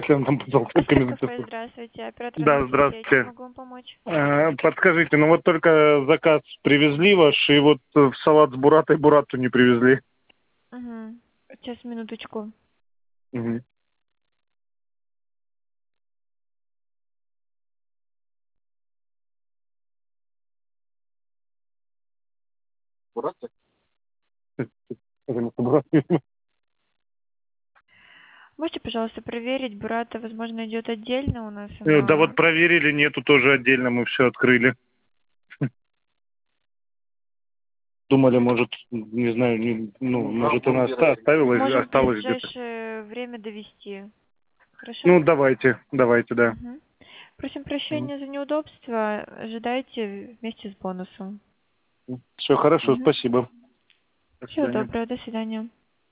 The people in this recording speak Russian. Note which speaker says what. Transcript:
Speaker 1: Если он там под салфетками
Speaker 2: Кафе,
Speaker 1: записал.
Speaker 2: здравствуйте. Оператор
Speaker 1: Да,
Speaker 2: Анастасия, чем
Speaker 1: здравствуйте.
Speaker 2: могу вам помочь?
Speaker 1: Подскажите, ну вот только заказ привезли ваш, и вот в салат с буратой бурату не привезли.
Speaker 2: Угу. Сейчас, минуточку.
Speaker 1: Мгм. Бурата? Потому что бурат не знаю.
Speaker 2: Можете, пожалуйста, проверить, бурата, возможно, идет отдельно у нас,
Speaker 1: Да
Speaker 2: она...
Speaker 1: вот проверили, нету тоже отдельно, мы все открыли. Думали, может, не знаю, ну, может, она оставилась,
Speaker 2: Можем в
Speaker 1: осталась где-то.
Speaker 2: ближайшее время довести. Хорошо?
Speaker 1: Ну, давайте, да.
Speaker 2: Угу. Просим
Speaker 1: Мгм.
Speaker 2: прощения за неудобство. Ожидайте вместе с бонусом.
Speaker 1: Все хорошо,
Speaker 2: Угу.
Speaker 1: спасибо. До
Speaker 2: Всего
Speaker 1: свидания.
Speaker 2: доброго, до свидания.